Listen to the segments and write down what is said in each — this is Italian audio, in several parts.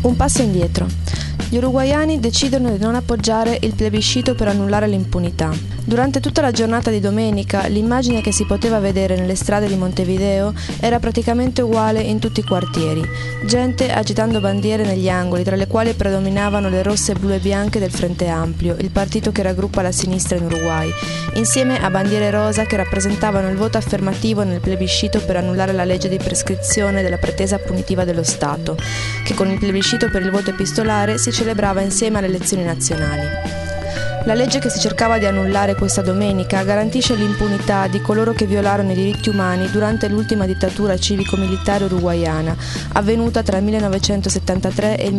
Un passo indietro. Gli uruguaiani decidono di non appoggiare il plebiscito per annullare l'impunità. Durante tutta la giornata di domenica, l'immagine che si poteva vedere nelle strade di Montevideo era praticamente uguale in tutti i quartieri. Gente agitando bandiere negli angoli, tra le quali predominavano le rosse, blu e bianche del Frente Amplio, il partito che raggruppa la sinistra in Uruguay, insieme a bandiere rosa che rappresentavano il voto affermativo nel plebiscito per annullare la legge di prescrizione della pretesa punitiva dello Stato, che con il plebiscito per il voto epistolare si celebrava insieme alle elezioni nazionali. La legge che si cercava di annullare questa domenica garantisce l'impunità di coloro che violarono i diritti umani durante l'ultima dittatura civico-militare uruguaiana, avvenuta tra il 1973 e il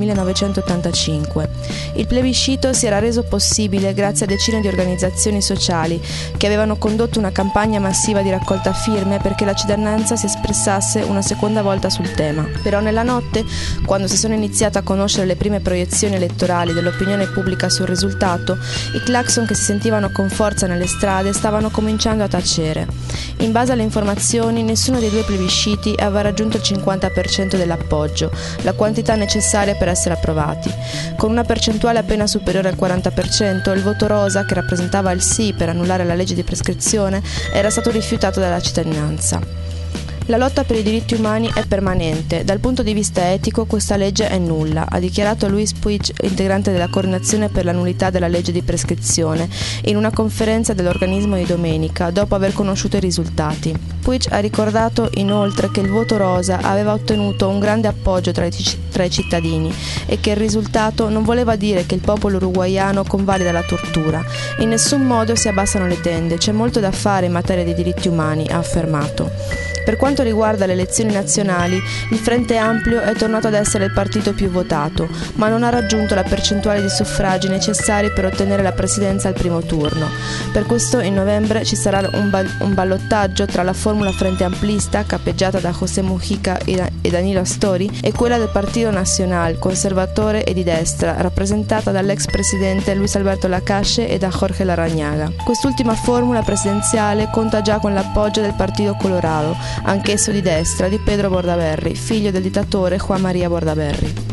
1985. Il plebiscito si era reso possibile grazie a decine di organizzazioni sociali che avevano condotto una campagna massiva di raccolta firme perché la cittadinanza si espressasse una seconda volta sul tema. Però nella notte, quando si sono iniziate a conoscere le prime proiezioni elettorali dell'opinione pubblica sul risultato, i clacson che si sentivano con forza nelle strade stavano cominciando a tacere. In base alle informazioni, nessuno dei due plebisciti aveva raggiunto il 50% dell'appoggio, la quantità necessaria per essere approvati. Con una percentuale appena superiore al 40%, il voto rosa, che rappresentava il sì per annullare la legge di prescrizione, era stato rifiutato dalla cittadinanza. La lotta per i diritti umani è permanente. Dal punto di vista etico questa legge è nulla, ha dichiarato Luis Puig, integrante della coordinazione per la nullità della legge di prescrizione, in una conferenza dell'organismo di domenica, dopo aver conosciuto i risultati. Puig ha ricordato inoltre che il voto rosa aveva ottenuto un grande appoggio tra i cittadini e che il risultato non voleva dire che il popolo uruguaiano convalida la tortura. In nessun modo si abbassano le tende, c'è molto da fare in materia di diritti umani, ha affermato. Per quanto riguarda le elezioni nazionali, il Frente Amplio è tornato ad essere il partito più votato, ma non ha raggiunto la percentuale di suffragi necessari per ottenere la presidenza al primo turno. Per questo in novembre ci sarà un ballottaggio tra la formula Frente Amplista, capeggiata da José Mujica e Danilo Astori, e quella del Partido Nacional, conservatore e di destra, rappresentata dall'ex presidente Luis Alberto Lacalle e da Jorge Larrañaga. Quest'ultima formula presidenziale conta già con l'appoggio del Partito Colorado, anch'esso di destra, di Pedro Bordaberry, figlio del dittatore Juan María Bordaberry.